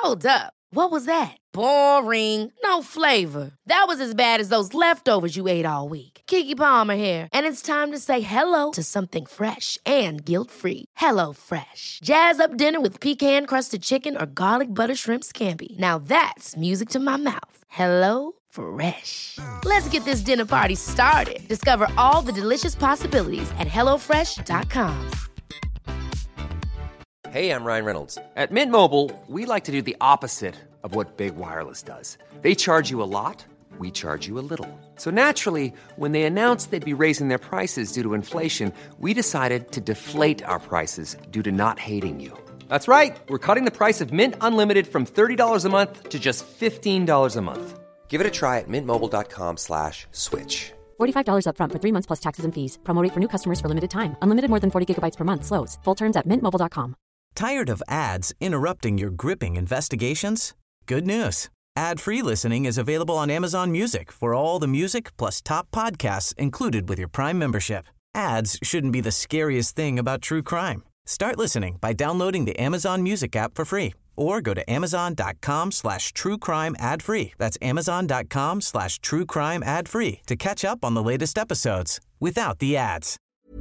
Hold up. What was that? Boring. No flavor. That was as bad as those leftovers you ate all week. Keke Palmer here, and it's time to say hello to something fresh and guilt-free. Hello Fresh. Jazz up dinner with pecan-crusted chicken or garlic butter shrimp scampi. Now that's music to my mouth. Hello Fresh. Let's get this dinner party started. Discover all the delicious possibilities at hellofresh.com. Hey, I'm Ryan Reynolds. At Mint Mobile, we like to do the opposite of what Big Wireless does. They charge you a lot, we charge you a little. So naturally, when they announced they'd be raising their prices due to inflation, we decided to deflate our prices due to not hating you. That's right. We're cutting the price of Mint Unlimited from $30 a month to just $15 a month. Give it a try at mintmobile.com/switch. $45 up front for 3 months plus taxes and fees. Promo rate for new customers for limited time. Unlimited more than 40 gigabytes per month. Slows full terms at mintmobile.com. Tired of ads interrupting your gripping investigations? Good news. Ad-free listening is available on Amazon Music for all the music plus top podcasts included with your Prime membership. Ads shouldn't be the scariest thing about true crime. Start listening by downloading the Amazon Music app for free or go to amazon.com/truecrime ad-free. That's amazon.com/truecrime ad-free to catch up on the latest episodes without the ads.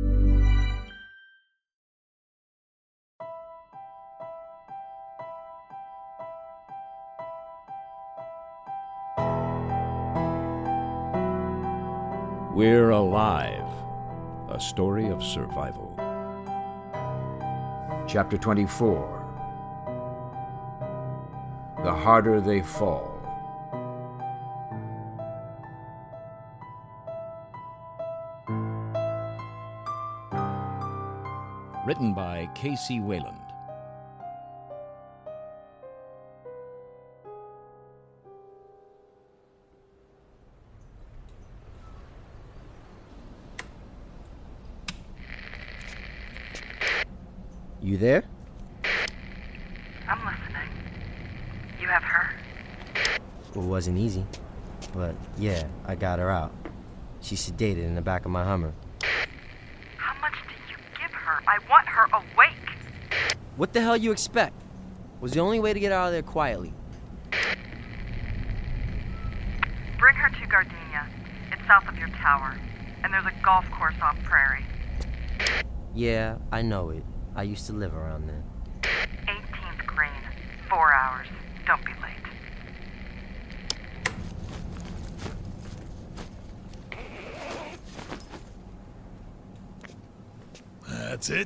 We're Alive, a story of survival. Chapter 24. The Harder They Fall. Written by K.C. Wayland. You there? I'm listening. You have her? It wasn't easy, but yeah, I got her out. She's sedated in the back of my Hummer. How much did you give her? I want her awake. What the hell you expect? Was the only way to get out of there quietly. Bring her to Gardenia. It's south of your tower. And there's a golf course on Prairie. Yeah, I know it. I used to live around there. 18th Green. 4 hours. Don't be late. That's it?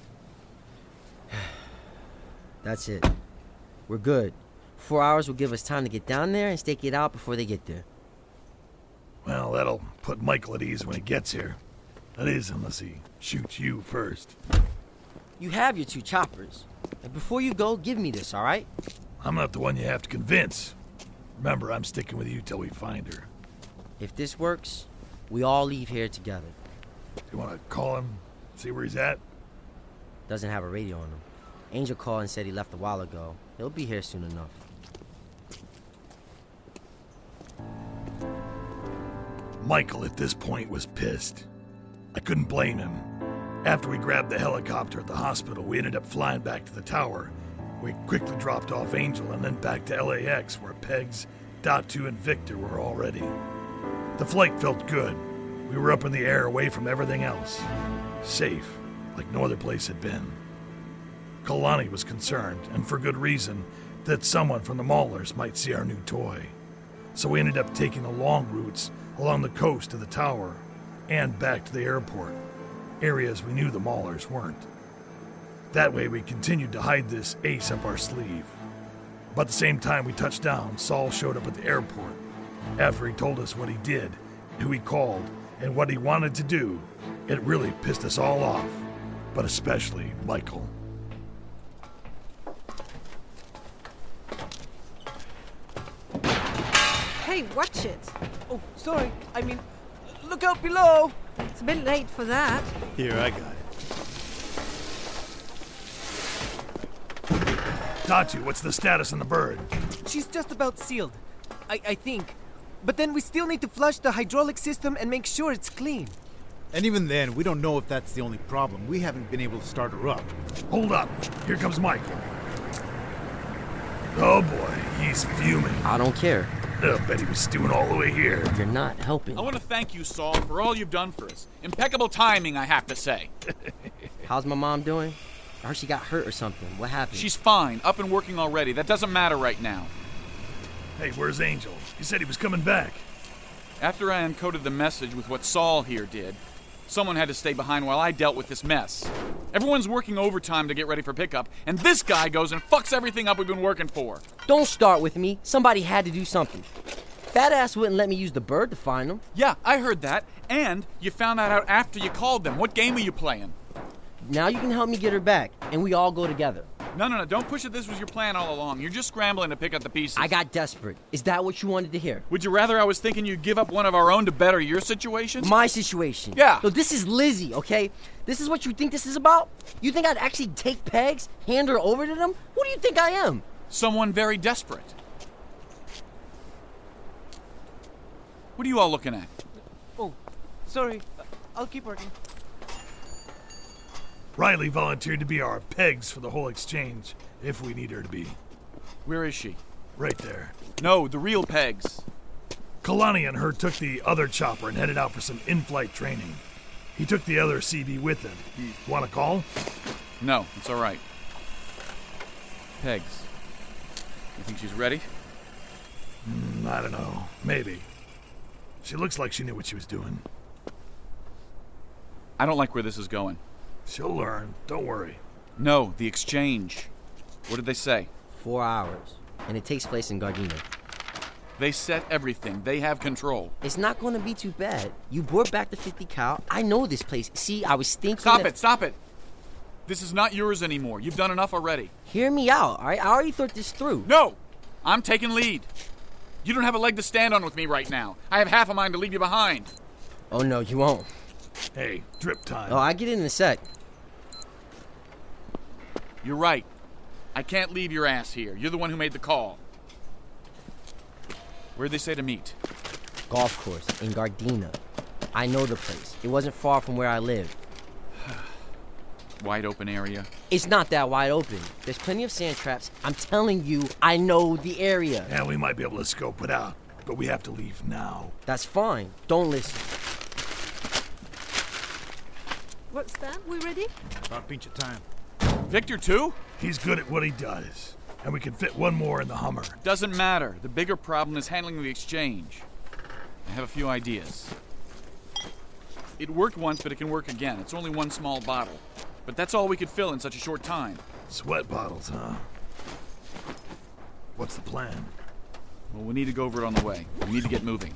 That's it. We're good. 4 hours will give us time to get down there and stake it out before they get there. Well, that'll put Michael at ease when he gets here. That is, unless he shoots you first. You have your 2 choppers. And before you go, give me this, all right? I'm not the one you have to convince. Remember, I'm sticking with you till we find her. If this works, we all leave here together. You want to call him, see where he's at? Doesn't have a radio on him. Angel called and said he left a while ago. He'll be here soon enough. Michael, at this point, was pissed. I couldn't blame him. After we grabbed the helicopter at the hospital, we ended up flying back to the tower. We quickly dropped off Angel and then back to LAX, where Pegs, Datu, and Victor were already. The flight felt good. We were up in the air away from everything else. Safe, like no other place had been. Kalani was concerned, and for good reason, that someone from the Maulers might see our new toy. So we ended up taking the long routes along the coast to the tower and back to the airport, areas we knew the Maulers weren't. That way we continued to hide this ace up our sleeve. But at the same time we touched down, Saul showed up at the airport. After he told us what he did, who he called, and what he wanted to do, it really pissed us all off, but especially Michael. Hey, watch it. Oh, sorry. I mean, look out below. It's a bit late for that. Here, I got it. Datu, what's the status on the bird? She's just about sealed. I think. But then we still need to flush the hydraulic system and make sure it's clean. And even then, we don't know if that's the only problem. We haven't been able to start her up. Hold up. Here comes Michael. Oh boy, he's fuming. I don't care. I bet he was stewing all the way here. You're not helping. I want to thank you, Saul, for all you've done for us. Impeccable timing, I have to say. How's my mom doing? I heard she got hurt or something. What happened? She's fine, up and working already. That doesn't matter right now. Hey, where's Angel? He said he was coming back. After I encoded the message with what Saul here did, someone had to stay behind while I dealt with this mess. Everyone's working overtime to get ready for pickup, and this guy goes and fucks everything up we've been working for. Don't start with me. Somebody had to do something. Fat ass wouldn't let me use the bird to find them. Yeah, I heard that. And you found that out after you called them. What game are you playing? Now you can help me get her back, and we all go together. No, don't push it. This was your plan all along. You're just scrambling to pick up the pieces. I got desperate. Is that what you wanted to hear? Would you rather I was thinking you'd give up one of our own to better your situation? My situation? Yeah. No, this is Lizzie, okay? This is what you think this is about? You think I'd actually take pegs, hand her over to them? Who do you think I am? Someone very desperate. What are you all looking at? Oh, sorry. I'll keep working. Riley volunteered to be our pegs for the whole exchange, if we need her to be. Where is she? Right there. No, the real pegs. Kalani and her took the other chopper and headed out for some in-flight training. He took the other CB with him. You want to call? No, it's all right. Pegs. You think she's ready? I don't know. Maybe. She looks like she knew what she was doing. I don't like where this is going. She'll learn. Don't worry. No, the exchange. What did they say? 4 hours. And it takes place in Gardena. They set everything. They have control. It's not going to be too bad. You brought back the 50 cal. I know this place. See, I was thinking... Stop it. This is not yours anymore. You've done enough already. Hear me out, all right? I already thought this through. No! I'm taking lead. You don't have a leg to stand on with me right now. I have half a mind to leave you behind. Oh, no, you won't. Hey, drip time. Oh, I get it in a sec. You're right. I can't leave your ass here. You're the one who made the call. Where'd they say to meet? Golf course in Gardena. I know the place. It wasn't far from where I lived. Wide open area? It's not that wide open. There's plenty of sand traps. I'm telling you, I know the area. Yeah, we might be able to scope it out, but we have to leave now. That's fine. Don't listen. What's that? We ready? About pinch of time. Victor, too? He's good at what he does, and we can fit one more in the Hummer. Doesn't matter. The bigger problem is handling the exchange. I have a few ideas. It worked once, but it can work again. It's only one small bottle. But that's all we could fill in such a short time. Sweat bottles, huh? What's the plan? Well, we need to go over it on the way. We need to get moving.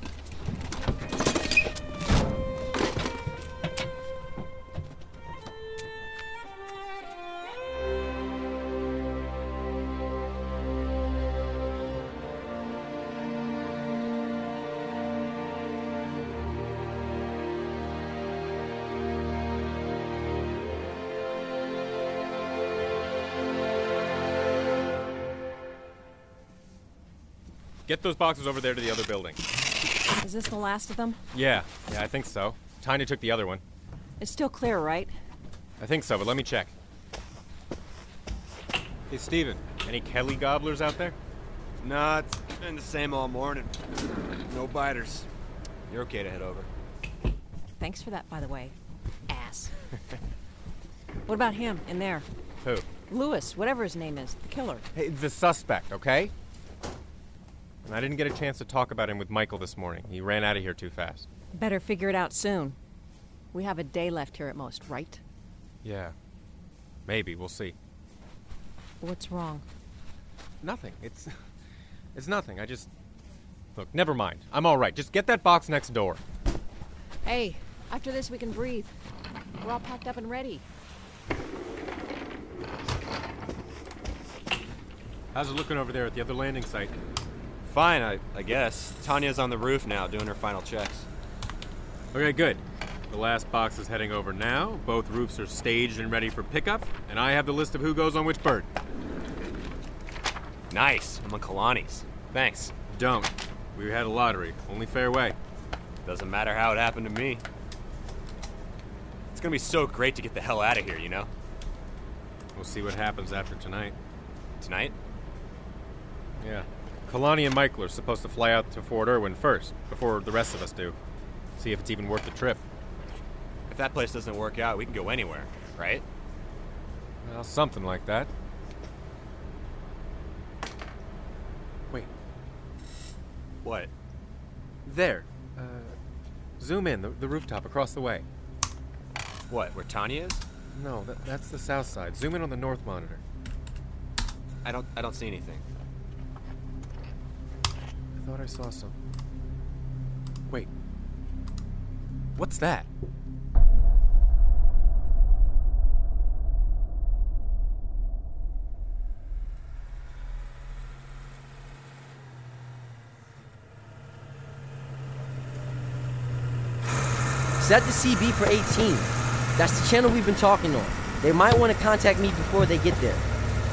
Get those boxes over there to the other building. Is this the last of them? Yeah, I think so. Tiny took the other one. It's still clear, right? I think so, but let me check. Hey, Steven, any Kelly gobblers out there? Nah, it's been the same all morning. No biters. You're okay to head over. Thanks for that, by the way. Ass. What about him, in there? Who? Lewis, whatever his name is, the killer. Hey, the suspect, okay? And I didn't get a chance to talk about him with Michael this morning. He ran out of here too fast. Better figure it out soon. We have a day left here at most, right? Yeah. Maybe, we'll see. What's wrong? Nothing. It's nothing. Look, never mind. I'm all right. Just get that box next door. Hey, after this we can breathe. We're all packed up and ready. How's it looking over there at the other landing site? Fine, I guess. Tanya's on the roof now, doing her final checks. Okay, good. The last box is heading over now. Both roofs are staged and ready for pickup, and I have the list of who goes on which bird. Nice. I'm on Kalani's. Thanks. Don't. We had a lottery. Only fair way. Doesn't matter how it happened to me. It's gonna be so great to get the hell out of here, you know? We'll see what happens after tonight. Tonight? Yeah. Kalani and Michael are supposed to fly out to Fort Irwin first, before the rest of us do. See if it's even worth the trip. If that place doesn't work out, we can go anywhere, right? Well, something like that. Wait. What? There. Zoom in, the rooftop across the way. What, where Tanya is? No, that's the south side. Zoom in on the north monitor. I don't see anything. I thought I saw some. Wait. What's that? Set the CB for 18. That's the channel we've been talking on. They might want to contact me before they get there.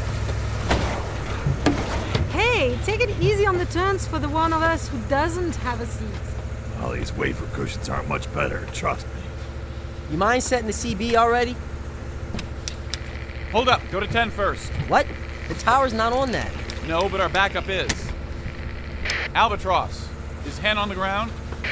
Hey, take it easy on the turns for the one of us who doesn't have a seat. Well, these wafer cushions aren't much better, trust me. You mind setting the CB already? Hold up, go to 10 first. What? The tower's not on that. No, but our backup is. Albatross, is Hen on the ground?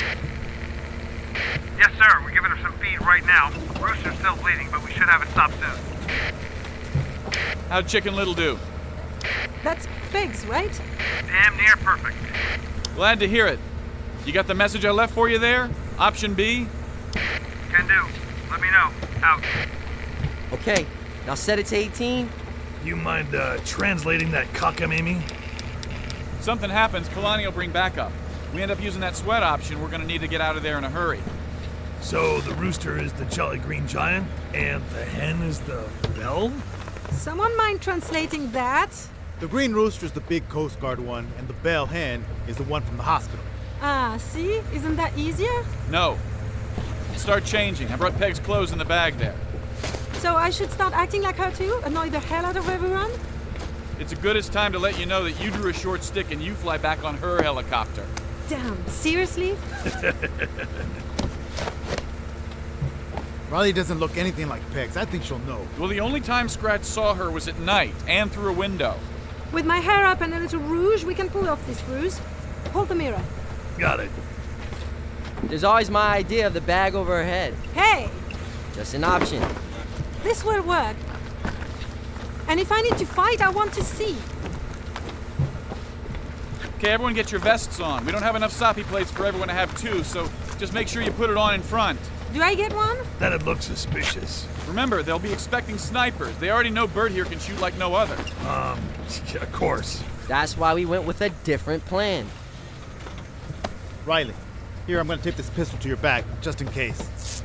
Yes, sir. We're giving her some feed right now. Rooster's still bleeding, but we should have it stopped soon. How'd Chicken Little do? That's Pigs, right? Damn near perfect. Glad to hear it. You got the message I left for you there? Option B? Can do. Let me know. Out. Okay, now set it to 18. You mind translating that cockamamie? Something happens, Kalani will bring backup. We end up using that sweat option, we're gonna need to get out of there in a hurry. So the rooster is the Jolly Green Giant, and the hen is the bell? Someone mind translating that? The green rooster is the big Coast Guard one, and the bell hen is the one from the hospital. Ah, see? Isn't that easier? No. Start changing. I brought Peg's clothes in the bag there. So I should start acting like her too? Annoy the hell out of everyone? It's a good as time to let you know that you drew a short stick and you fly back on her helicopter. Damn, seriously? Riley doesn't look anything like Pegs. I think she'll know. Well, the only time Scratch saw her was at night and through a window. With my hair up and a little rouge, we can pull off this ruse. Hold the mirror. Got it. There's always my idea of the bag over her head. Hey! Just an option. This will work. And if I need to fight, I want to see. Okay, everyone get your vests on. We don't have enough soppy plates for everyone to have two, so just make sure you put it on in front. Do I get one? That'd look suspicious. Remember, they'll be expecting snipers. They already know Bert here can shoot like no other. Yeah, of course. That's why we went with a different plan. Riley, here, I'm gonna tape this pistol to your back, just in case.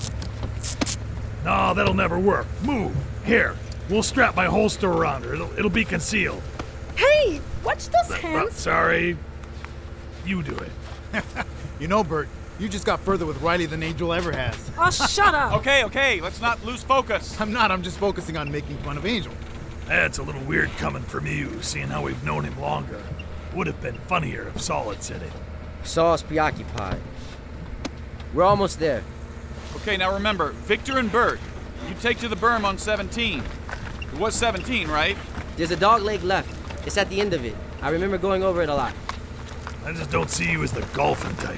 No, that'll never work. Move. Here, we'll strap my holster around her. It'll be concealed. Hey, watch those hands. Sorry. You do it. You know, Bert, you just got further with Riley than Angel ever has. Oh, shut up. Okay, let's not lose focus. I'm just focusing on making fun of Angel. That's a little weird coming from you, seeing how we've known him longer. Would have been funnier if Saul had said it. Saul's preoccupied. We're almost there. Okay, now remember, Victor and Bert, you take to the berm on 17. It was 17, right? There's a dog leg left. It's at the end of it. I remember going over it a lot. I just don't see you as the golfing type.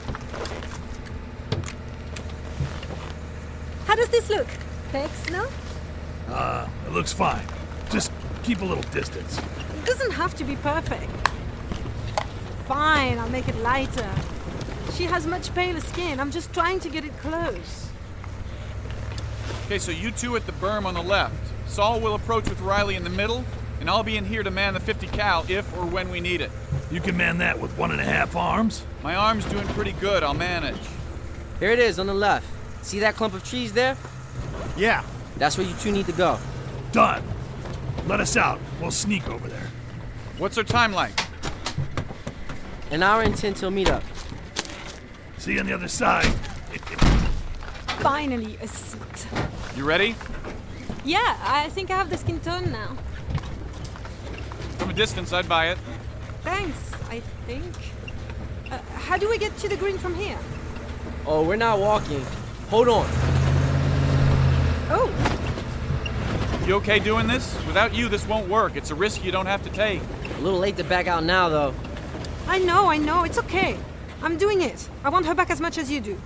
How does this look? Pegs, no? It looks fine. Just keep a little distance. It doesn't have to be perfect. Fine, I'll make it lighter. She has much paler skin. I'm just trying to get it close. Okay, so you two at the berm on the left. Saul will approach with Riley in the middle, and I'll be in here to man the 50 cal if or when we need it. You can man that with 1.5 arms? My arm's doing pretty good. I'll manage. Here it is on the left. See that clump of trees there? Yeah. That's where you two need to go. Done. Let us out. We'll sneak over there. What's our time like? An hour and 10 till meet up. See you on the other side. Finally, a seat. You ready? Yeah, I think I have the skin tone now. From a distance, I'd buy it. Thanks, I think. How do we get to the green from here? Oh, we're not walking. Hold on. Oh. You okay doing this? Without you, this won't work. It's a risk you don't have to take. A little late to back out now, though. I know. It's okay. I'm doing it. I want her back as much as you do.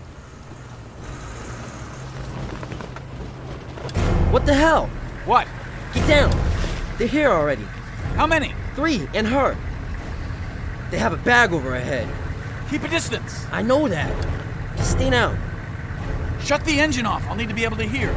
What the hell? What? Get down. They're here already. How many? 3, and her. They have a bag over her head. Keep a distance. I know that. Just stay down. Shut the engine off. I'll need to be able to hear.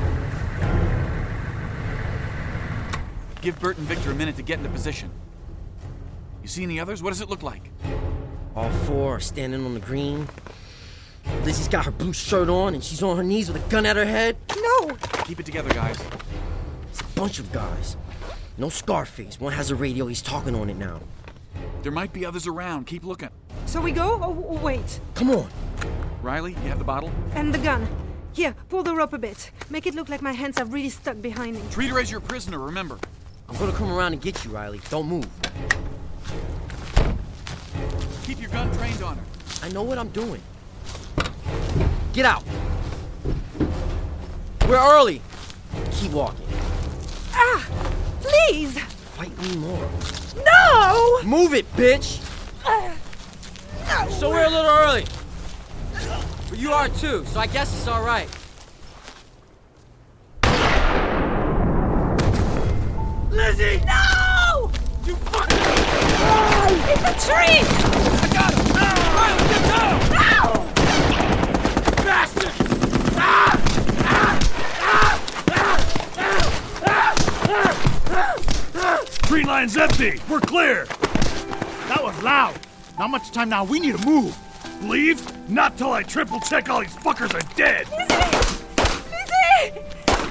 Give Bert and Victor a minute to get into position. You see any others? What does it look like? All 4 are standing on the green. Lizzie's got her blue shirt on, and she's on her knees with a gun at her head. No! Keep it together, guys. It's a bunch of guys. No Scarface. One has a radio. He's talking on it now. There might be others around. Keep looking. So we go? Oh, wait. Come on. Riley, you have the bottle? And the gun. Here, pull the rope a bit. Make it look like my hands are really stuck behind me. Treat her as your prisoner, remember. I'm gonna come around and get you, Riley. Don't move. Keep your gun trained on her. I know what I'm doing. Get out. We're early. Keep walking. Ah! Please! Fight me more. No! Move it, bitch! So we're a little early. But you are too, so I guess it's all right. Lizzie! No! You fucking... In the trees! I got him! No! Riley, get down! No! Bastard! Green line's empty! We're clear! That was loud. Not much time now. We need to move. Leave? Not till I triple check all these fuckers are dead! Lizzie!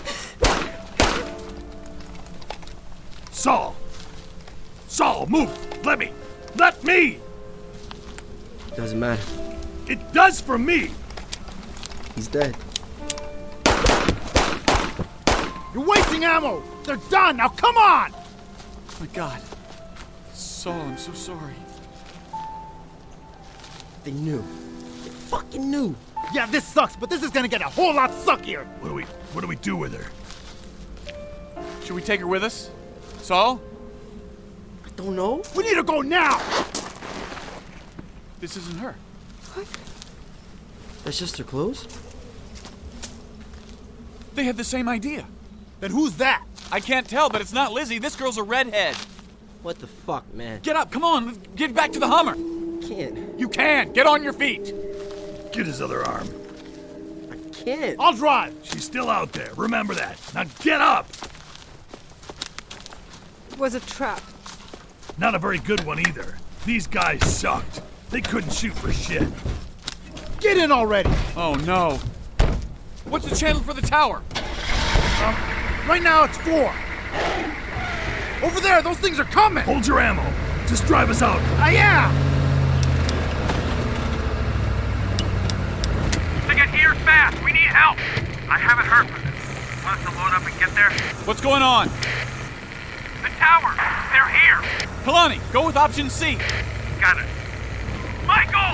Saul! Saul, move! Let me! Let me! Doesn't matter. It does for me! He's dead. You're wasting ammo. They're done. Now come on! My God. Saul, I'm so sorry. They knew. They fucking knew. Yeah, this sucks, but this is gonna get a whole lot suckier. What do we do with her? Should we take her with us? Saul? I don't know. We need to go now! This isn't her. What? That's just her clothes? They had the same idea. Then who's that? I can't tell, but it's not Lizzie. This girl's a redhead. What the fuck, man? Get up, come on. Get back to the Hummer. Can't. You can. Get on your feet. Get his other arm. I can't. I'll drive. She's still out there. Remember that. Now get up! It was a trap. Not a very good one either. These guys sucked. They couldn't shoot for shit. Get in already. Oh, no. What's the channel for the tower? Right now it's 4. Over there, those things are coming. Hold your ammo. Just drive us out. I am. To get here fast, we need help. I haven't heard from them. Want us to load up and get there? What's going on? The tower. They're here. Kalani, go with option C. Got it. Michael!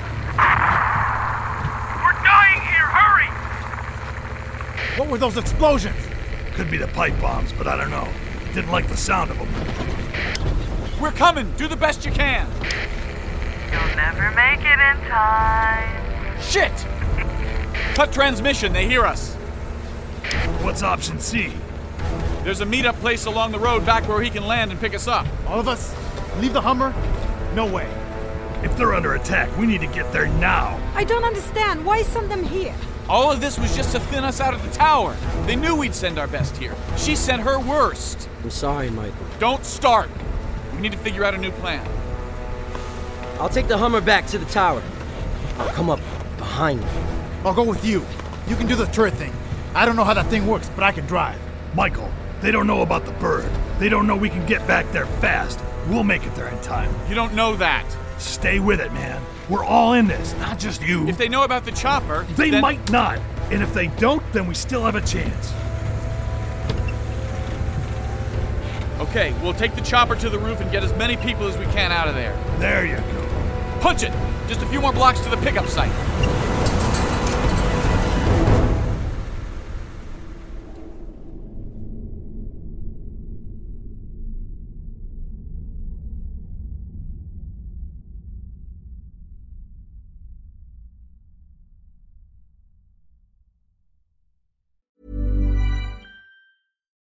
We're dying here. Hurry! What were those explosions? Could be the pipe bombs, but I don't know. Didn't like the sound of them. We're coming. Do the best you can. You'll never make it in time. Shit! Cut transmission. They hear us. What's option C? There's a meetup place along the road back where he can land and pick us up. All of us? Leave the Hummer? No way. If they're under attack, we need to get there now. I don't understand. Why send them here? All of this was just to thin us out of the tower. They knew we'd send our best here. She sent her worst. I'm sorry, Michael. Don't start. We need to figure out a new plan. I'll take the Hummer back to the tower. I'll come up behind you. I'll go with you. You can do the turret thing. I don't know how that thing works, but I can drive. Michael, they don't know about the bird. They don't know we can get back there fast. We'll make it there in time. You don't know that. Stay with it, man. We're all in this, not just you. If they know about the chopper, they then... might not. And if they don't, then we still have a chance. Okay, we'll take the chopper to the roof and get as many people as we can out of there. There you go. Punch it! Just a few more blocks to the pickup site.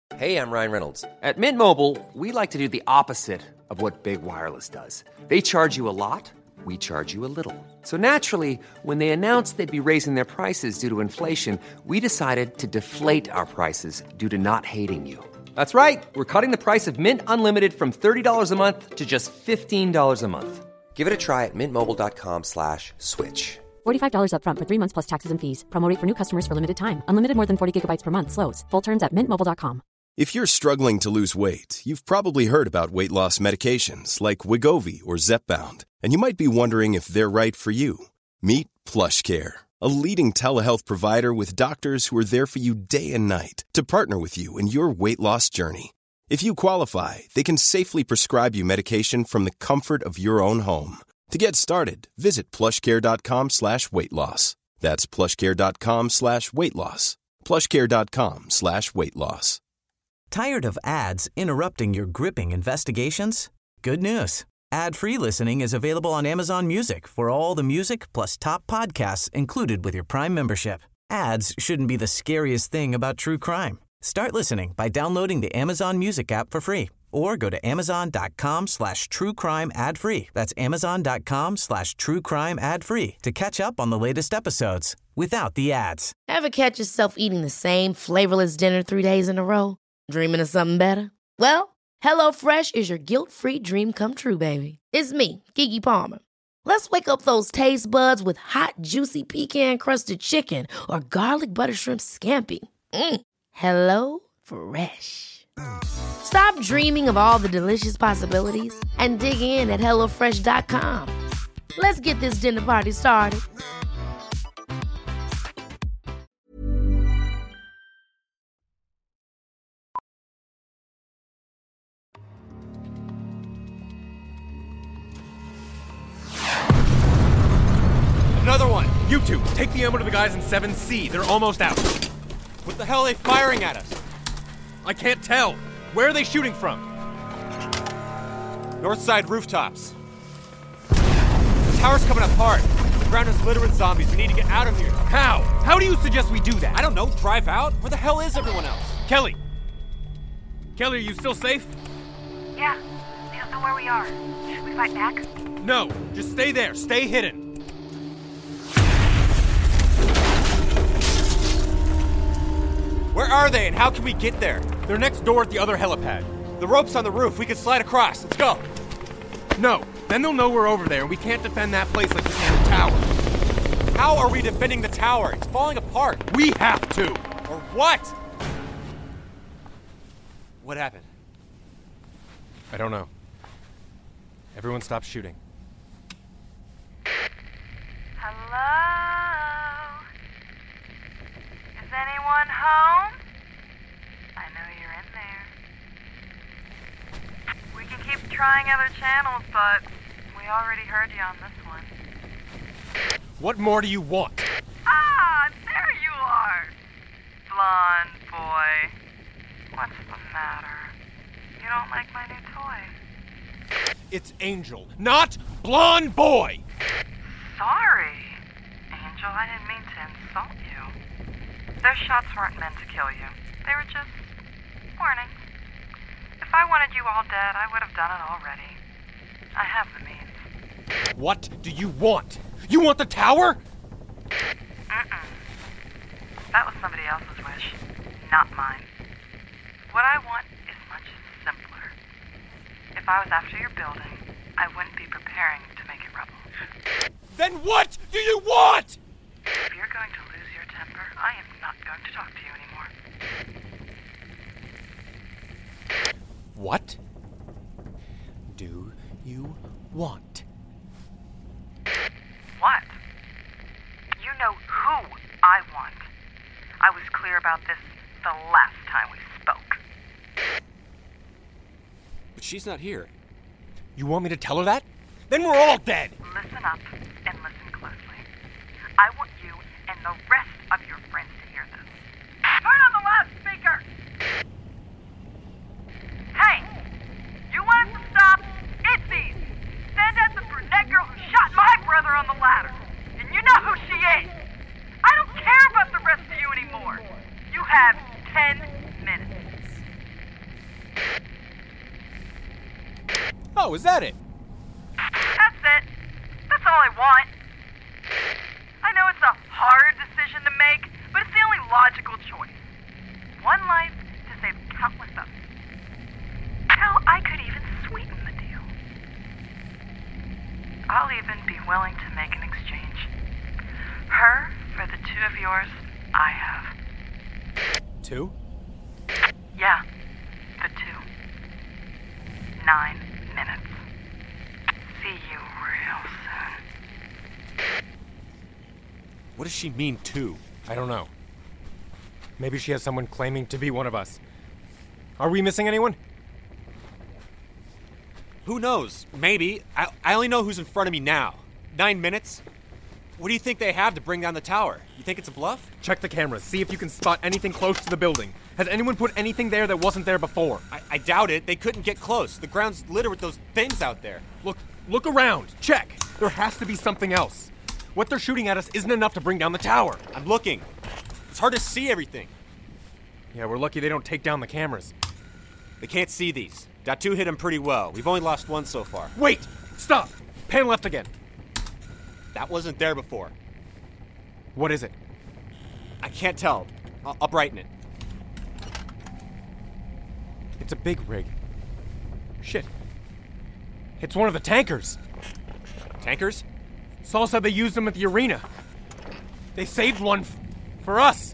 Hey, I'm Ryan Reynolds. At Mint Mobile, we like to do the opposite of what Big Wireless does. They charge you a lot, we charge you a little. So naturally, when they announced they'd be raising their prices due to inflation, we decided to deflate our prices due to not hating you. That's right. We're cutting the price of Mint Unlimited from $30 a month to just $15 a month. Give it a try at mintmobile.com/switch. $45 up front for 3 months plus taxes and fees. Promo rate for new customers for limited time. Unlimited more than 40 gigabytes per month slows. Full terms at mintmobile.com. If you're struggling to lose weight, you've probably heard about weight loss medications like Wegovy or Zepbound, and you might be wondering if they're right for you. Meet PlushCare, a leading telehealth provider with doctors who are there for you day and night to partner with you in your weight loss journey. If you qualify, they can safely prescribe you medication from the comfort of your own home. To get started, visit plushcare.com/weightloss. That's plushcare.com/weightloss. plushcare.com/weightloss. Tired of ads interrupting your gripping investigations? Good news. Ad-free listening is available on Amazon Music for all the music plus top podcasts included with your Prime membership. Ads shouldn't be the scariest thing about true crime. Start listening by downloading the Amazon Music app for free or go to amazon.com/truecrime ad-free. That's amazon.com/truecrime ad-free to catch up on the latest episodes without the ads. Ever catch yourself eating the same flavorless dinner 3 days in a row? Dreaming of something better? Well, HelloFresh is your guilt-free dream come true, baby. It's me, Keke Palmer. Let's wake up those taste buds with hot, juicy pecan-crusted chicken or garlic butter shrimp scampi. HelloFresh. Stop dreaming of all the delicious possibilities and dig in at HelloFresh.com. Let's get this dinner party started. Another one! You two, take the ammo to the guys in 7C. They're almost out. What the hell are they firing at us? I can't tell. Where are they shooting from? North side rooftops. The tower's coming apart. The ground is littered with zombies. We need to get out of here. How? How do you suggest we do that? I don't know. Drive out? Where the hell is everyone else? Kelly! Kelly, are you still safe? Yeah. They don't know where we are. Should we fight back? No. Just stay there. Stay hidden. Where are they and how can we get there? They're next door at the other helipad. The rope's on the roof. We can slide across. Let's go. No. Then they'll know we're over there and we can't defend that place like we can the tower. How are we defending the tower? It's falling apart. We have to. Or what? What happened? I don't know. Everyone stop shooting. Hello? Is anyone home? I know you're in there. We can keep trying other channels, but we already heard you on this one. What more do you want? Ah, there you are! Blonde boy. What's the matter? You don't like my new toy? It's Angel, not Blonde Boy! Sorry, Angel. I didn't mean to insult you. Those shots weren't meant to kill you. They were just warnings. If I wanted you all dead, I would have done it already. I have the means. What do you want? You want the tower? That was somebody else's wish, not mine. What I want is much simpler. If I was after your building, I wouldn't be preparing to make it rubble. Then what do you want? If you're going to lose your temper, I am not going to talk to you anymore. What do you want? What? You know who I want. I was clear about this the last time we spoke. But she's not here. You want me to tell her that? Then we're all dead! Listen up and listen closely. I want you and the rest of your friends to hear this. Turn on the loudspeaker! Hey! You want us to stop? It's easy. Send out the brunette girl who shot my brother on the ladder. And you know who she is. I don't care about the rest of you anymore. You have 10 minutes. Oh, is that it? That's it. That's all I want. I know it's a hard decision to make, but it's the only logical choice. One life to save countless others. Hell, I could even sweeten the deal. I'll even be willing to make an exchange. Her for the two of yours I have. 2? Yeah, the 2. 9 minutes. See you real soon. What does she mean, 2? I don't know. Maybe she has someone claiming to be one of us. Are we missing anyone? Who knows? Maybe. I only know who's in front of me now. 9 minutes? What do you think they have to bring down the tower? You think it's a bluff? Check the cameras. See if you can spot anything close to the building. Has anyone put anything there that wasn't there before? I doubt it. They couldn't get close. The ground's littered with those things out there. Look around. Check. There has to be something else. What they're shooting at us isn't enough to bring down the tower. I'm looking. It's hard to see everything. Yeah, we're lucky they don't take down the cameras. They can't see these. Datu hit them pretty well. We've only lost one so far. Wait! Stop! Pan left again. That wasn't there before. What is it? I can't tell. I'll brighten it. It's a big rig. Shit. It's one of the tankers. Tankers? Saul said they used them at the arena. They saved one for us.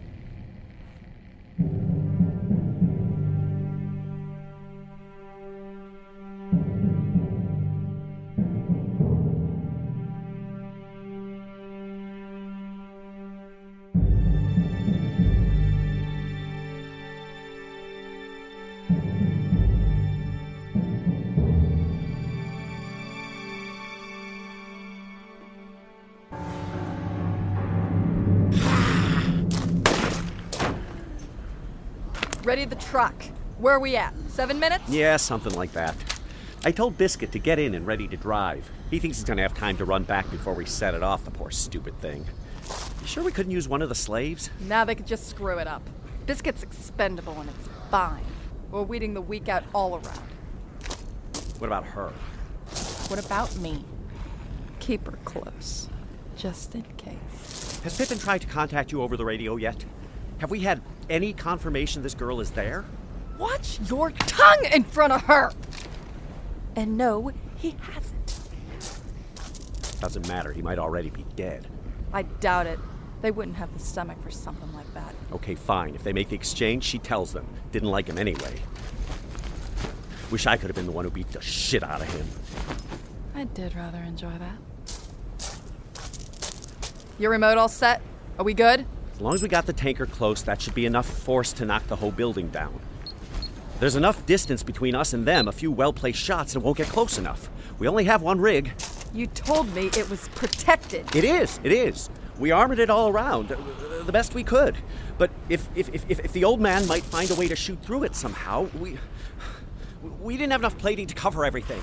Ready the truck. Where are we at? 7 minutes? Yeah, something like that. I told Biscuit to get in and ready to drive. He thinks he's gonna have time to run back before we set it off, the poor stupid thing. You sure we couldn't use one of the slaves? Now they could just screw it up. Biscuit's expendable and it's fine. We're weeding the weak out all around. What about her? What about me? Keep her close. Just in case. Has Pippin tried to contact you over the radio yet? Have we had any confirmation this girl is there? Watch your tongue in front of her! And no, he hasn't. Doesn't matter, he might already be dead. I doubt it. They wouldn't have the stomach for something like that. Okay, fine. If they make the exchange, she tells them. Didn't like him anyway. Wish I could have been the one who beat the shit out of him. I did rather enjoy that. Your remote all set? Are we good? As long as we got the tanker close, that should be enough force to knock the whole building down. There's enough distance between us and them, a few well-placed shots, and it won't get close enough. We only have one rig. You told me it was protected. It is. We armored it all around, the best we could. But if the old man might find a way to shoot through it somehow, we didn't have enough plating to cover everything.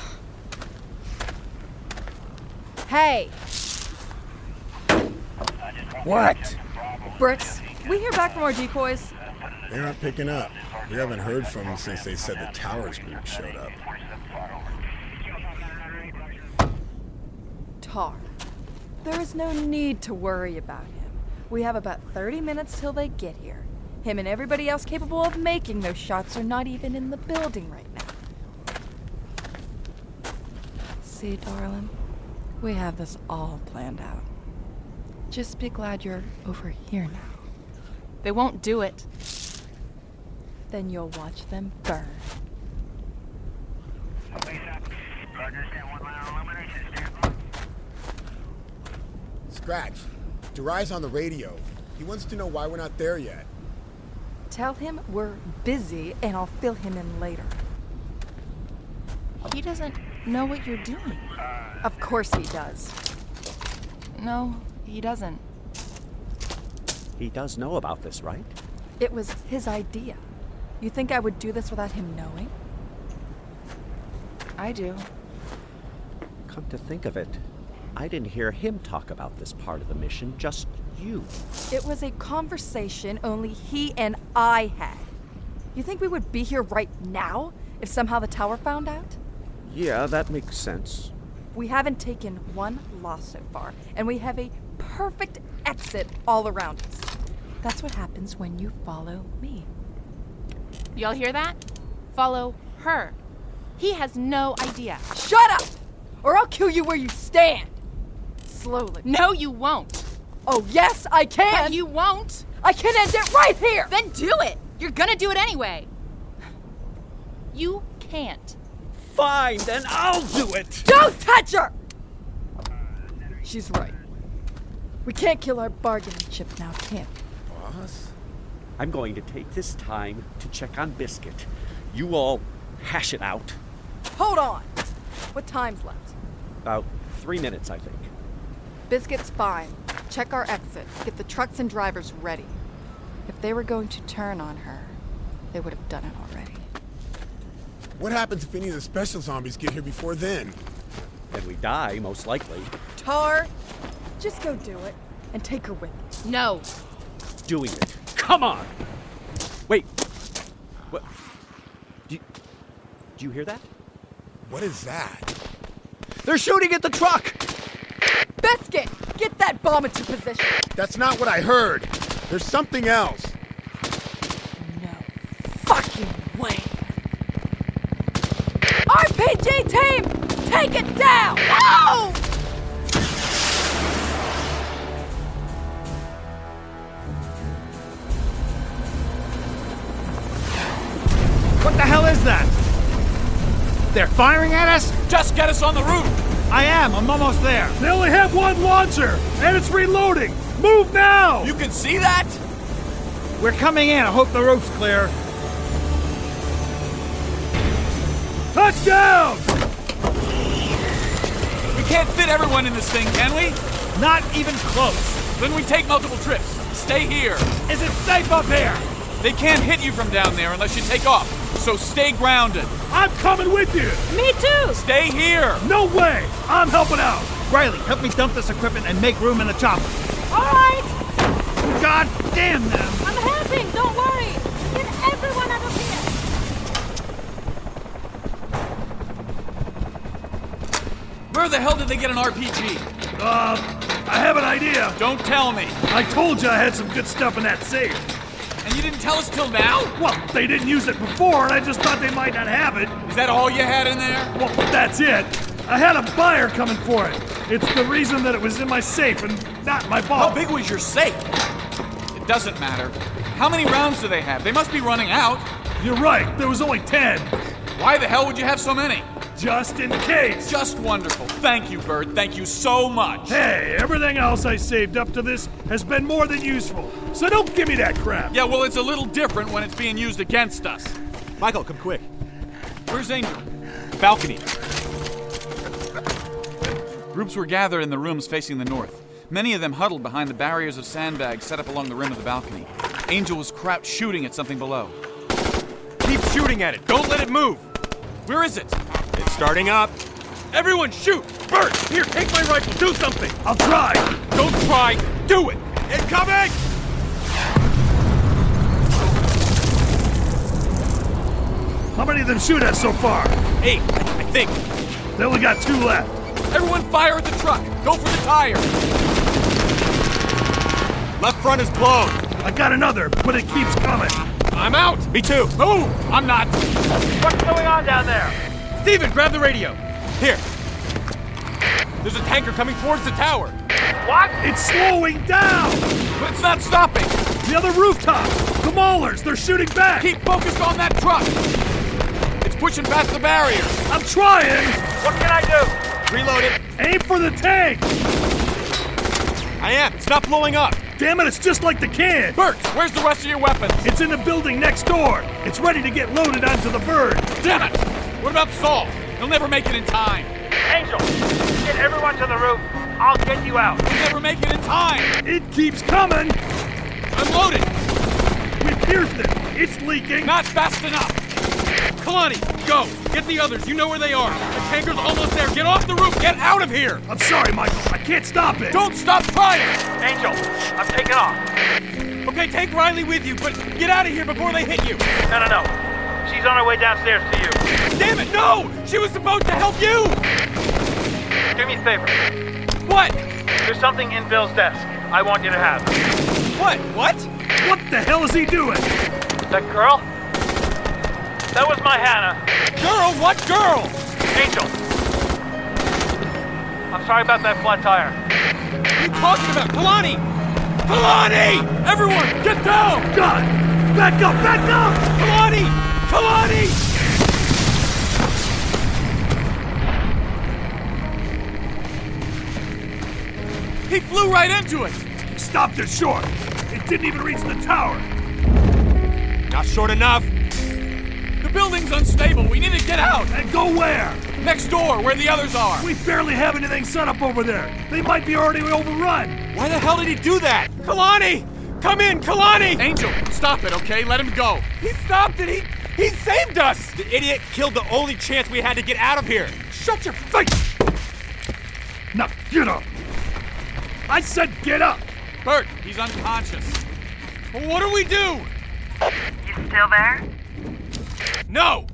Hey! What? Bricks, we hear back from our decoys? They aren't picking up. We haven't heard from them since they said the towers group showed up. Tar. There is no need to worry about him. We have about 30 minutes till they get here. Him and everybody else capable of making those shots are not even in the building right now. See, darling, we have this all planned out. Just be glad you're over here now. They won't do it. Then you'll watch them burn. Scratch. Jiraiya's on the radio. He wants to know why we're not there yet. Tell him we're busy and I'll fill him in later. He doesn't know what you're doing. Of course he does. No, he doesn't. He does know about this, right? It was his idea. You think I would do this without him knowing? I do. Come to think of it, I didn't hear him talk about this part of the mission, just you. It was a conversation only he and I had. You think we would be here right now if somehow the tower found out? Yeah, that makes sense. We haven't taken one loss so far, and we have a perfect exit all around us. That's what happens when you follow me. Y'all hear that? Follow her. He has no idea. Shut up! Or I'll kill you where you stand. Slowly. No, you won't. Oh, yes, I can! But you won't. I can end it right here! Then do it! You're gonna do it anyway. You can't. Fine, then I'll do it! Don't touch her! She's right. We can't kill our bargaining chip now, can we? Boss? I'm going to take this time to check on Biscuit. You all hash it out. Hold on! What time's left? About 3 minutes, I think. Biscuit's fine. Check our exit. Get the trucks and drivers ready. If they were going to turn on her, they would have done it already. What happens if any of the special zombies get here before then? Then we die, most likely. Tar, just go do it and take her with you. No. Doing it. Come on! Wait. What? Do you hear that? What is that? They're shooting at the truck! Biscuit! Get that bomb into position! That's not what I heard. There's something else. No fucking way. RPG team! Take it down! No! What the hell is that? They're firing at us? Just get us on the roof! I'm almost there. They only have one launcher, and it's reloading. Move now! You can see that? We're coming in. I hope the roof's clear. Touchdown! We can't fit everyone in this thing, can we? Not even close. Then we take multiple trips. Stay here. Is it safe up here? They can't hit you from down there unless you take off, so stay grounded. I'm coming with you. Me too. Stay here. No way. I'm helping out. Riley, help me dump this equipment and make room in the chopper. All right. God damn them. I'm helping. Don't worry. Get everyone out of here. Where the hell did they get an RPG? I have an idea. Don't tell me. I told you I had some good stuff in that safe. And you didn't tell us till now? Well, they didn't use it before, and I just thought they might not have it. Is that all you had in there? Well, that's it. I had a buyer coming for it. It's the reason that it was in my safe and not my vault. How big was your safe? It doesn't matter. How many rounds do they have? They must be running out. You're right. There was only 10. Why the hell would you have so many? Just in case. Just wonderful. Thank you, Bird. Thank you so much. Hey, everything else I saved up to this has been more than useful. So don't give me that crap. Yeah, well, it's a little different when it's being used against us. Michael, come quick. Where's Angel? Balcony. Groups were gathered in the rooms facing the north. Many of them huddled behind the barriers of sandbags set up along the rim of the balcony. Angel was crouched shooting at something below. Keep shooting at it. Don't let it move. Where is it? It's starting up. Everyone shoot! Bert, here, take my rifle. Do something. I'll try. Don't try. Do it. Incoming! How many of them shoot at so far? 8, I think. They only got 2 left. Everyone fire at the truck. Go for the tire. Left front is blown. I got another, but it keeps coming. I'm out. Me too. Move. I'm not. What's going on down there? Steven, grab the radio. Here. There's a tanker coming towards the tower. What? It's slowing down. But it's not stopping. The other rooftop. The Maulers. They're shooting back. Keep focused on that truck. It's pushing past the barrier. I'm trying. What can I do? Reload it. Aim for the tank. I am. It's not blowing up. Damn it, it's just like the can. Bert, where's the rest of your weapons? It's in the building next door. It's ready to get loaded onto the bird. Damn it. What about Saul? He'll never make it in time. Angel, get everyone to the roof. I'll get you out. He'll never make it in time. It keeps coming. I'm loaded. We pierced it. It's leaking. Not fast enough. Kalani, go. Get the others. You know where they are. The tanker's almost there. Get off the roof. Get out of here. I'm sorry, Michael. I can't stop it. Don't stop trying. Angel, I'm taking off. Okay, take Riley with you, but get out of here before they hit you. No. She's on her way downstairs to you. Damn it, no! She was supposed to help you! Do me a favor. What? There's something in Bill's desk I want you to have. What? What? What the hell is he doing? That girl? That was my Hannah. Girl? What girl? Angel. I'm sorry about that flat tire. What are you talking about? Kalani! Kalani! Everyone, get down! God! Back up! Back up! Kalani! Kalani! He flew right into it! He stopped it short. It didn't even reach the tower. Not short enough. The building's unstable. We need to get out. And go where? Next door, where the others are. We barely have anything set up over there. They might be already overrun. Why the hell did he do that? Kalani! Come in, Kalani! Angel, stop it, okay? Let him go. He stopped it! He saved us! The idiot killed the only chance we had to get out of here! Shut your face! Now, get up! I said get up! Bert, he's unconscious. Well, what do we do? You still there? No!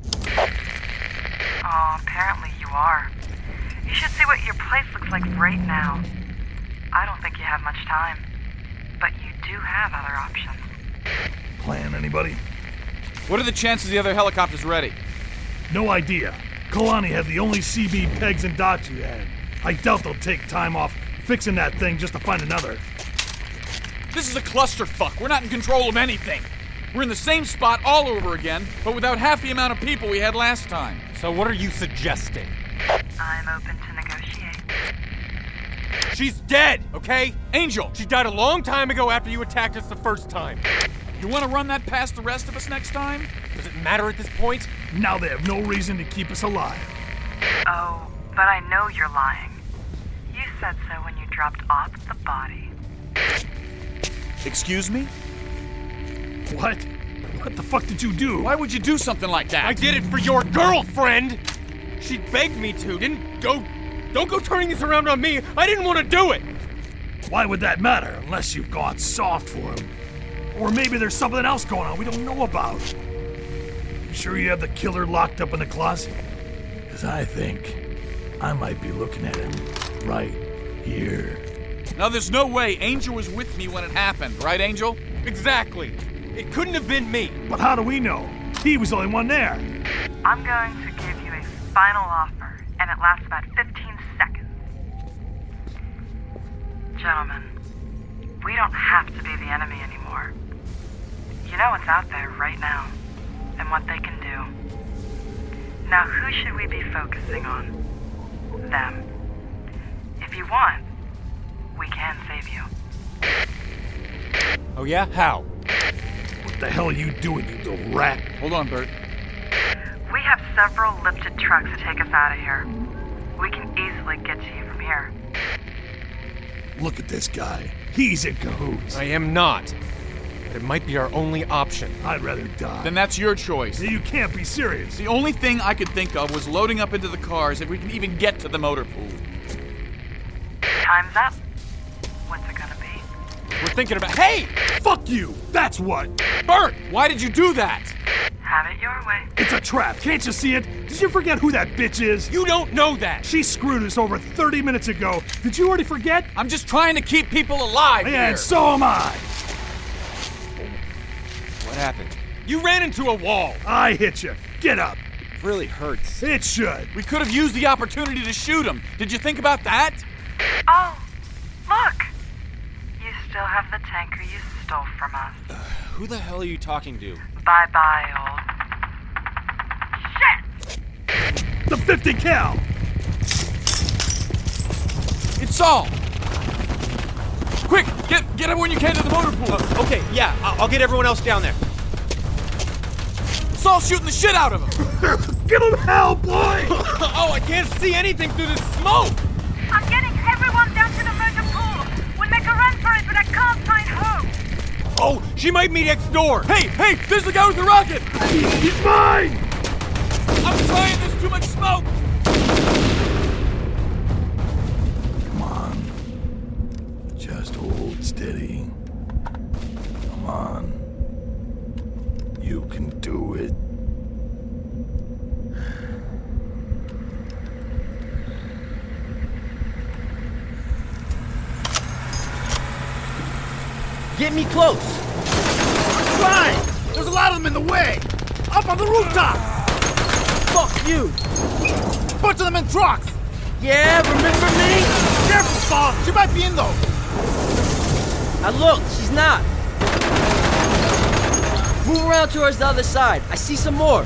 Oh, apparently you are. You should see what your place looks like right now. I don't think you have much time. But you do have other options. Plan, anybody? What are the chances the other helicopter's ready? No idea. Kalani had the only CB pegs and docks you had. I doubt they'll take time off fixing that thing just to find another. This is a clusterfuck. We're not in control of anything. We're in the same spot all over again, but without half the amount of people we had last time. So what are you suggesting? I'm open to negotiate. She's dead, okay? Angel! She died a long time ago after you attacked us the first time. You want to run that past the rest of us next time? Does it matter at this point? Now they have no reason to keep us alive. Oh, but I know you're lying. You said so when you dropped off the body. Excuse me? What? What the fuck did you do? Why would you do something like that? I did it for your girlfriend! She begged me to. Don't go turning this around on me. I didn't want to do it. Why would that matter unless you've gone soft for him? Or maybe there's something else going on we don't know about. You sure you have the killer locked up in the closet? Because I think I might be looking at him right here. Now there's no way Angel was with me when it happened, right, Angel? Exactly. It couldn't have been me. But how do we know? He was the only one there. I'm going to give you a final offer, and it lasts about 15 seconds. Gentlemen, we don't have to be the enemy anymore. You know what's out there right now, and what they can do. Now who should we be focusing on? Them. If you want, we can save you. Oh yeah? How? What the hell are you doing, you little rat? Hold on, Bert. We have several lifted trucks to take us out of here. We can easily get to you from here. Look at this guy. He's in cahoots. I am not. But it might be our only option. I'd rather die. Then that's your choice. You can't be serious. The only thing I could think of was loading up into the cars if we can even get to the motor pool. Time's up. What's it gonna be? We're thinking about— Hey! Fuck you! That's what! Bert, why did you do that? Have it your way. It's a trap. Can't you see it? Did you forget who that bitch is? You don't know that. She screwed us over 30 minutes ago. Did you already forget? I'm just trying to keep people alive here. And so am I. What happened? You ran into a wall. I hit you. Get up. It really hurts. It should. We could have used the opportunity to shoot him. Did you think about that? Oh, look. You still have the tanker you stole from us. Who the hell are you talking to? Bye-bye, old... Shit! The 50 cal! It's Saul! Quick, get everyone you can to the motor pool. Okay, yeah, I'll get everyone else down there. Saul's shooting the shit out of him! Give him hell, boy! Oh, I can't see anything through this smoke! I'm getting everyone down to the motor pool. We'll make a run for it, but I can't find home. Oh, she might be next door. Hey, there's the guy with the rocket! He's mine! I'm trying, there's too much smoke! Come on. Just hold steady. Come on. You can do it. Get me close. I'm trying! There's a lot of them in the way! Up on the rooftop! Fuck you! Bunch of them in trucks! Yeah, remember me? Careful, Saul! She might be in those! I looked, she's not. Move around towards the other side. I see some more.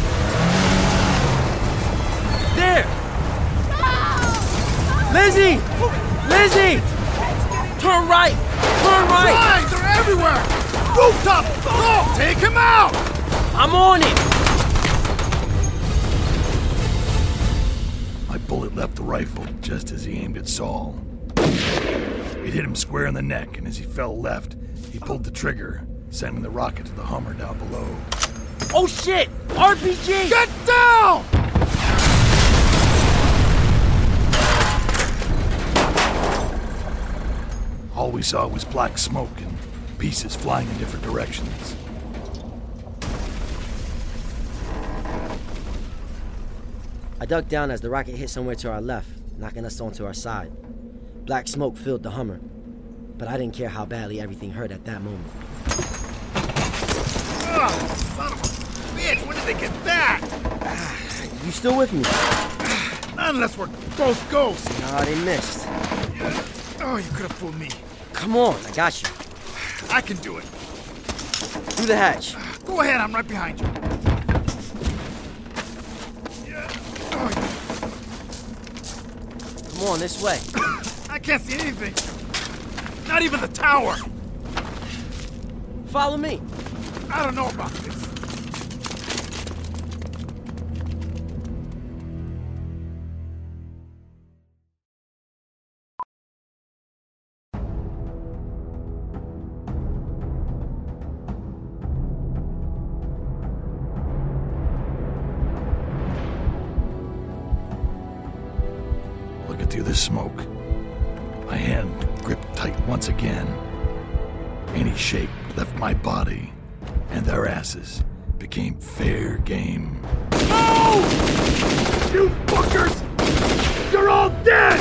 There! Lizzie! Lizzie! Turn right! Turn right! Fine, they're everywhere! Rooftop! Saul, take him out! I'm on it! My bullet left the rifle just as he aimed at Saul. It hit him square in the neck, and as he fell left, he pulled the trigger, sending the rocket to the Hummer down below. Oh shit! RPG! Get down! All we saw was black smoke and pieces flying in different directions. I ducked down as the rocket hit somewhere to our left, knocking us onto our side. Black smoke filled the Hummer, but I didn't care how badly everything hurt at that moment. Oh, son of a bitch! When did they get that? You still with me? Not unless we're both ghosts. Nah, they missed. Oh, you could have fooled me. Come on, I got you. I can do it. Through the hatch. Go ahead, I'm right behind you. Come on, this way. I can't see anything. Not even the tower. Follow me. I don't know about this. Looking through the smoke, my hand gripped tight once again. Any shake left my body, and their asses became fair game. No! You fuckers! You're all dead!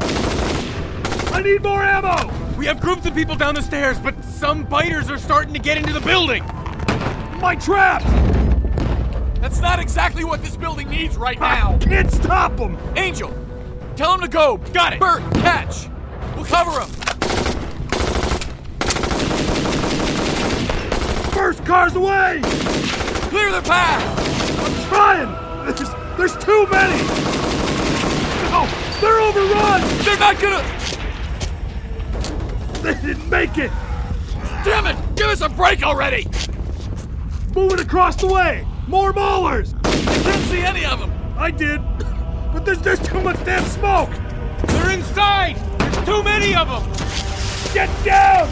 I need more ammo! We have groups of people down the stairs, but some biters are starting to get into the building! My traps! That's not exactly what this building needs right now! I can't stop them! Angel! Tell him to go! Got it! Bert, catch! We'll cover him! First car's away! Clear the path! I'm trying! There's too many! No! They're overrun! They're not gonna... They didn't make it! Damn it! Give us a break already! Moving across the way! More maulers! I can't see any of them! I did! But there's too much damn smoke! They're inside! There's too many of them! Get down!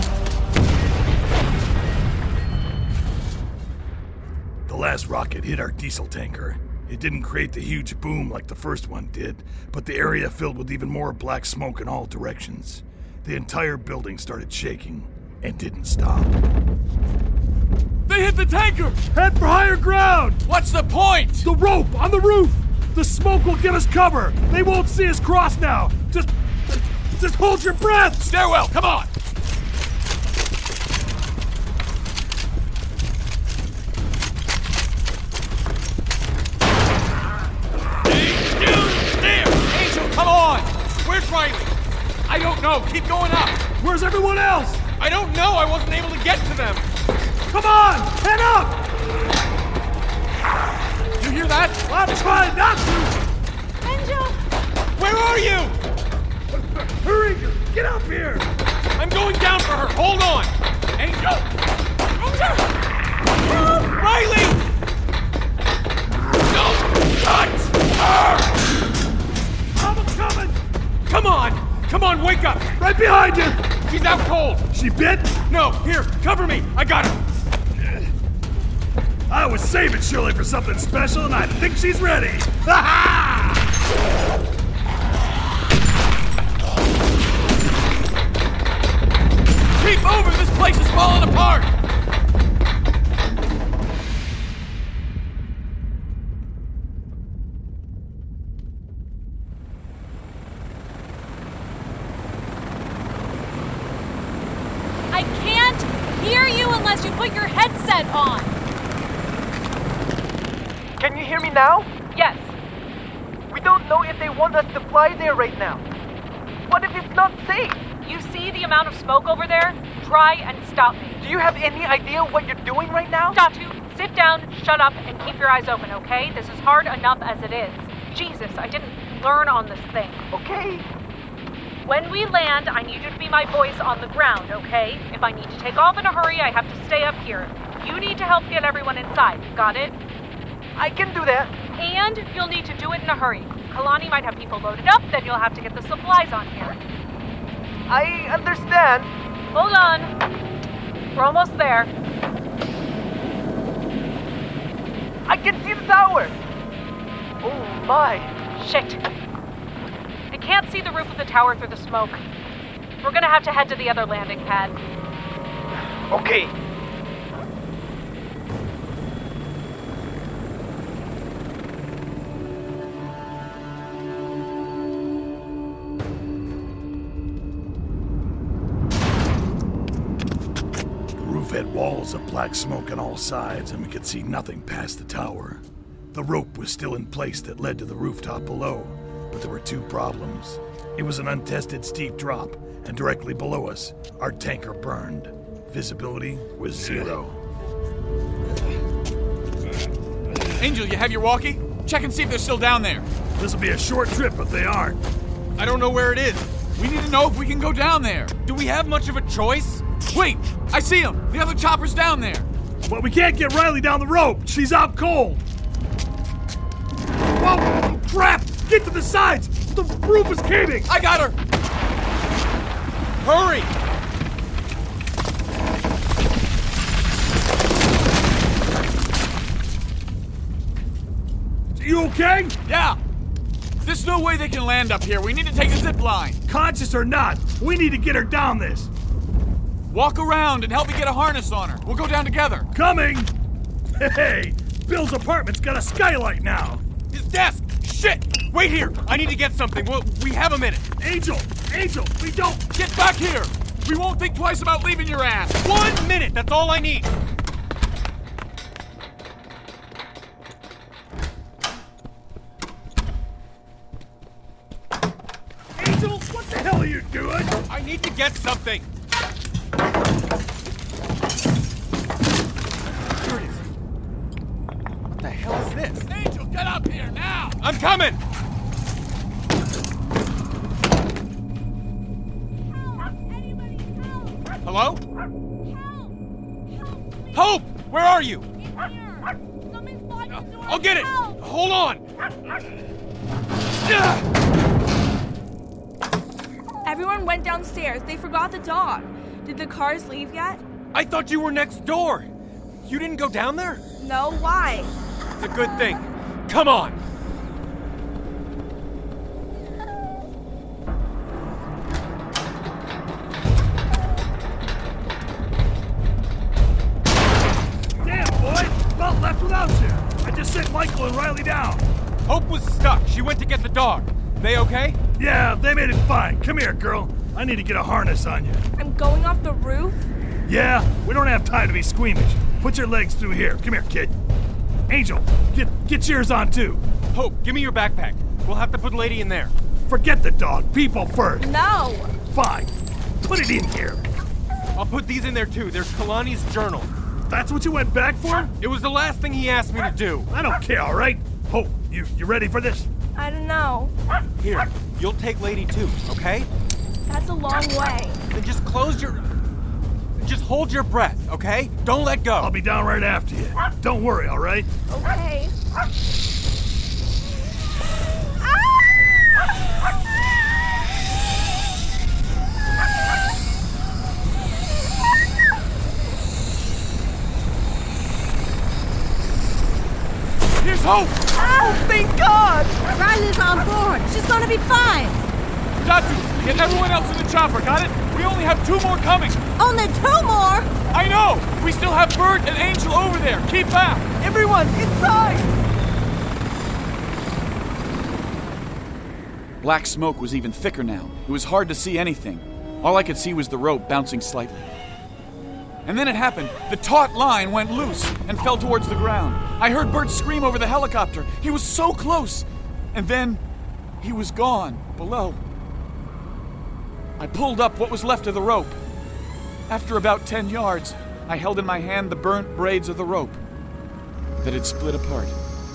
The last rocket hit our diesel tanker. It didn't create the huge boom like the first one did, but the area filled with even more black smoke in all directions. The entire building started shaking and didn't stop. They hit the tanker! Head for higher ground! What's the point? The rope on the roof! The smoke will give us cover! They won't see us cross now! Just hold your breath! Stairwell, come on! Angel, come on! Where's Riley? I don't know. Keep going up. Where's everyone else? I don't know. I wasn't able to get to them. Come on! Head up! You hear that? I'm trying not to! Angel! Where are you? Hurry! Get up here! I'm going down for her. Hold on! Angel! Angel! Help! Riley! Don't touch her! I'm coming! Come on! Come on, wake up! Right behind you! She's out cold! She bit? No, here, cover me! I got her! I was saving Shirley for something special, and I think she's ready! Ha-ha! Keep moving! This place is falling apart! I can't unless you put your headset on. Can you hear me now? Yes. We don't know if they want us to fly there right now. What if it's not safe? You see the amount of smoke over there? Try and stop me. Do you have any idea what you're doing right now? Datu, sit down, shut up, and keep your eyes open, okay? This is hard enough as it is. Jesus, I didn't learn on this thing. Okay. When we land, I need you to be my voice on the ground, okay? If I need to take off in a hurry, I have to stay up here. You need to help get everyone inside. Got it? I can do that. And you'll need to do it in a hurry. Kalani might have people loaded up, then you'll have to get the supplies on here. I understand. Hold on. We're almost there. I can see the tower. Oh my. Shit. I can't see the roof of the tower through the smoke. We're gonna have to head to the other landing pad. Okay. Had walls of black smoke on all sides, and we could see nothing past the tower. The rope was still in place that led to the rooftop below, but there were two problems. It was an untested steep drop, and directly below us, our tanker burned. Visibility was 0. Angel, you have your walkie? Check and see if they're still down there. This'll be a short trip if they aren't. I don't know where it is. We need to know if we can go down there. Do we have much of a choice? Wait! I see him! The other chopper's down there! But we can't get Riley down the rope! She's out cold! Whoa! Crap! Get to the sides! The roof is caving! I got her! Hurry! You okay? Yeah! There's no way they can land up here. We need to take a zip line. Conscious or not, we need to get her down this. Walk around and help me get a harness on her. We'll go down together. Coming! Hey, Bill's apartment's got a skylight now. His desk! Shit! Wait here! I need to get something. We have a minute. Angel! We don't... Get back here! We won't think twice about leaving your ass. 1 minute! That's all I need. Angel, what the hell are you doing? I need to get something. What the hell is this? Angel, get up here now! I'm coming! Hello? Hope! Where are you? I'll get it! Hold on! Everyone went downstairs. They forgot the dog. Did the cars leave yet? I thought you were next door. You didn't go down there? No, why? It's a good thing. Come on! Damn, boy! About left without you. I just sent Michael and Riley down. Hope was stuck. She went to get the dog. They okay? Yeah, they made it fine. Come here, girl. I need to get a harness on you. I'm going off the roof? Yeah, we don't have time to be squeamish. Put your legs through here. Come here, kid. Angel, get yours on too. Hope, give me your backpack. We'll have to put Lady in there. Forget the dog. People first. No. Fine. Put it in here. I'll put these in there too. There's Kalani's journal. That's what you went back for? It was the last thing he asked me to do. I don't care, all right? Hope, you ready for this? I don't know. Here, you'll take Lady too, okay? That's a long way. Then just Just hold your breath, okay? Don't let go. I'll be down right after you. Don't worry, all right? Okay. Here's Hope! Oh, thank God! Riley's on board. She's gonna be fine. Datu, get everyone else in the chopper, got it? We only have 2 more coming. Only 2 more? I know! We still have Bert and Angel over there. Keep back! Everyone, inside! Black smoke was even thicker now. It was hard to see anything. All I could see was the rope bouncing slightly. And then it happened. The taut line went loose and fell towards the ground. I heard Bert scream over the helicopter. He was so close. And then he was gone below. I pulled up what was left of the rope. After about 10 yards, I held in my hand the burnt braids of the rope that had split apart.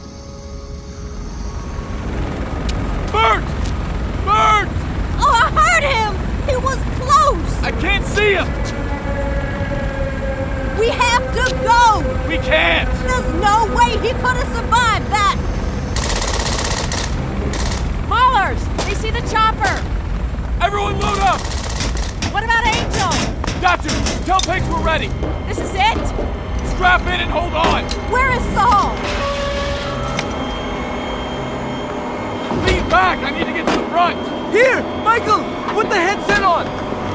Bert! Bert! Oh, I heard him! He was close! I can't see him! We have to go! We can't! There's no way he could have survived that! Maulers! They see the chopper! Everyone load up! What about Angel? Datu, tell Pegs we're ready! This is it? Strap in and hold on! Where is Saul? Lean back! I need to get to the front! Here! Michael! Put the headset on!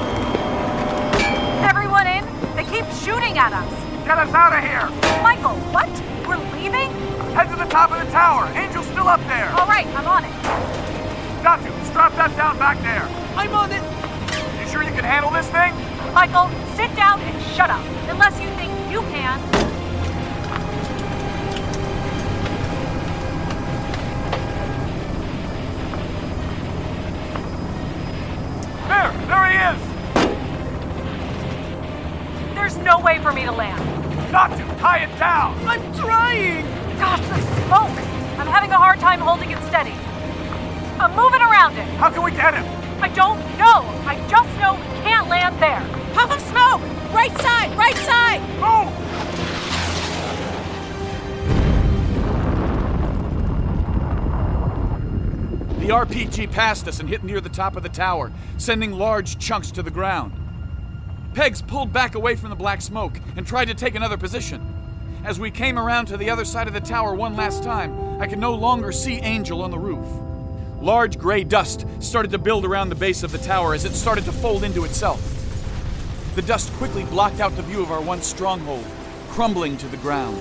Everyone in? They keep shooting at us! Get us out of here! Michael, what? We're leaving? Head to the top of the tower! Angel's still up there! Alright, I'm on it. Datu, strap that down back there! I'm on it! You sure you can handle this thing? Michael, sit down and shut up. Unless you think you can. There he is! There's no way for me to land. Datu, tie it down! I'm trying! Gosh, the smoke! I'm having a hard time holding it steady. I'm moving around it. How can we get him? I don't know. I just know we can't land there. Puff of smoke! Right side! Right side! Move! The RPG passed us and hit near the top of the tower, sending large chunks to the ground. Pegs pulled back away from the black smoke and tried to take another position. As we came around to the other side of the tower one last time, I could no longer see Angel on the roof. Large gray dust started to build around the base of the tower as it started to fold into itself. The dust quickly blocked out the view of our once stronghold, crumbling to the ground.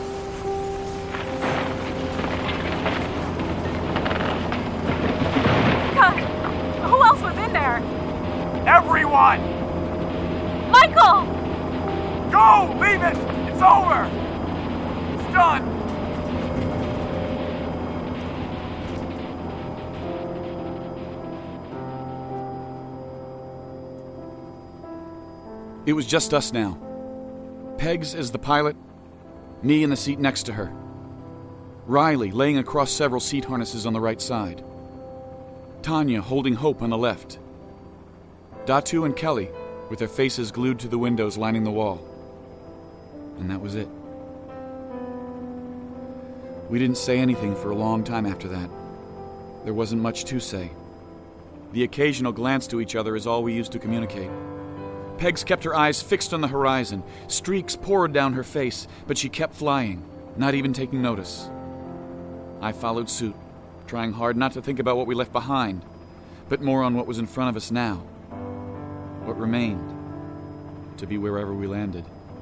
God, who else was in there? Everyone! Michael! Go! Leave it! It's over! It's done! It was just us now. Pegs as the pilot, me in the seat next to her. Riley laying across several seat harnesses on the right side. Tanya holding Hope on the left. Datu and Kelly with their faces glued to the windows lining the wall. And that was it. We didn't say anything for a long time after that. There wasn't much to say. The occasional glance to each other is all we used to communicate. Pegs kept her eyes fixed on the horizon. Streaks poured down her face, but she kept flying, not even taking notice. I followed suit, trying hard not to think about what we left behind, but more on what was in front of us now. What remained to be wherever we landed.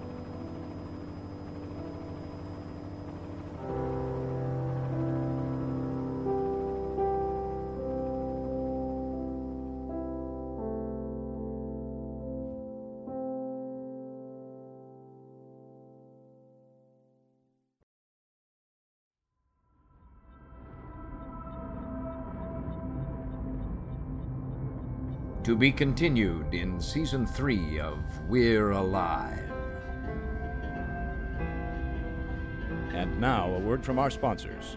To be continued in Season 3 of We're Alive. And now, a word from our sponsors.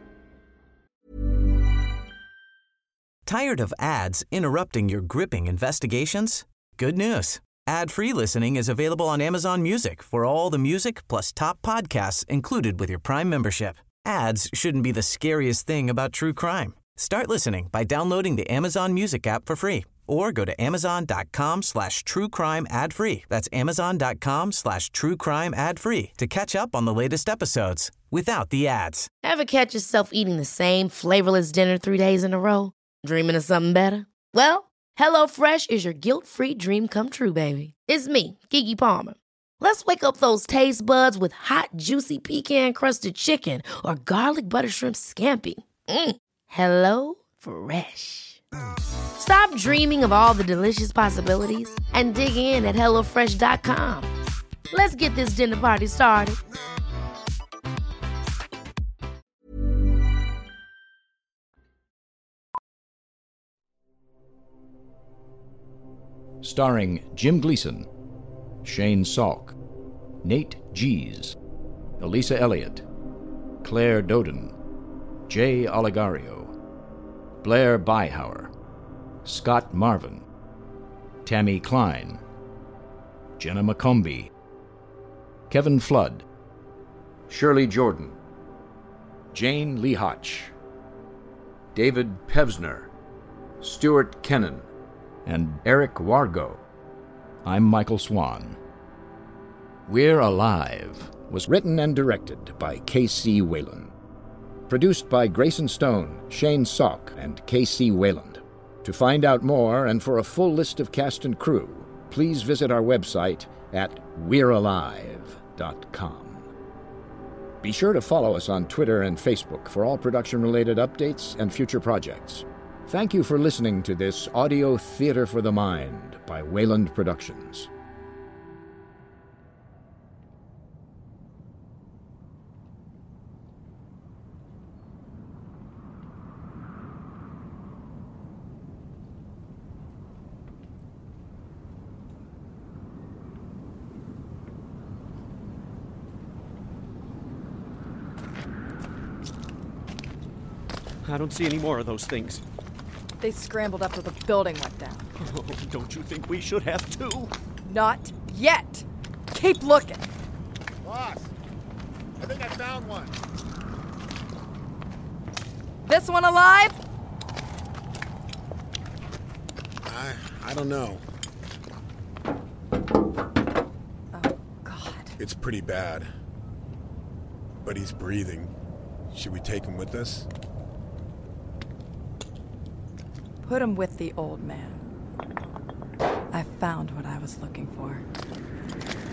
Tired of ads interrupting your gripping investigations? Good news. Ad-free listening is available on Amazon Music for all the music plus top podcasts included with your Prime membership. Ads shouldn't be the scariest thing about true crime. Start listening by downloading the Amazon Music app for free or go to amazon.com/truecrime ad-free. That's amazon.com/truecrime ad-free to catch up on the latest episodes without the ads. Ever catch yourself eating the same flavorless dinner 3 days in a row? Dreaming of something better? Well, HelloFresh is your guilt-free dream come true, baby. It's me, Keke Palmer. Let's wake up those taste buds with hot, juicy pecan-crusted chicken or garlic butter shrimp scampi. Hello Fresh. Stop dreaming of all the delicious possibilities and dig in at HelloFresh.com. Let's get this dinner party started. Starring Jim Gleason, Shane Salk, Nate Gies, Elisa Elliott, Claire Doden, Jay Oligario, Blair Byhauer, Scott Marvin, Tammy Klein, Jenna McCombie, Kevin Flood, Shirley Jordan, Jane Lee Hotch, David Pevsner, Stuart Kennan, and Eric Wargo. I'm Michael Swan. We're Alive was written and directed by K.C. Wayland. Produced by Grayson Stone, Shane Salk, and K.C. Wayland. To find out more and for a full list of cast and crew, please visit our website at we'realive.com. Be sure to follow us on Twitter and Facebook for all production-related updates and future projects. Thank you for listening to this audio theater for the mind by Wayland Productions. I don't see any more of those things. They scrambled after the building went down. Oh, don't you think we should have too? Not yet. Keep looking. Boss, I think I found one. This one alive? I don't know. Oh, God. It's pretty bad. But he's breathing. Should we take him with us? Put him with the old man. I found what I was looking for.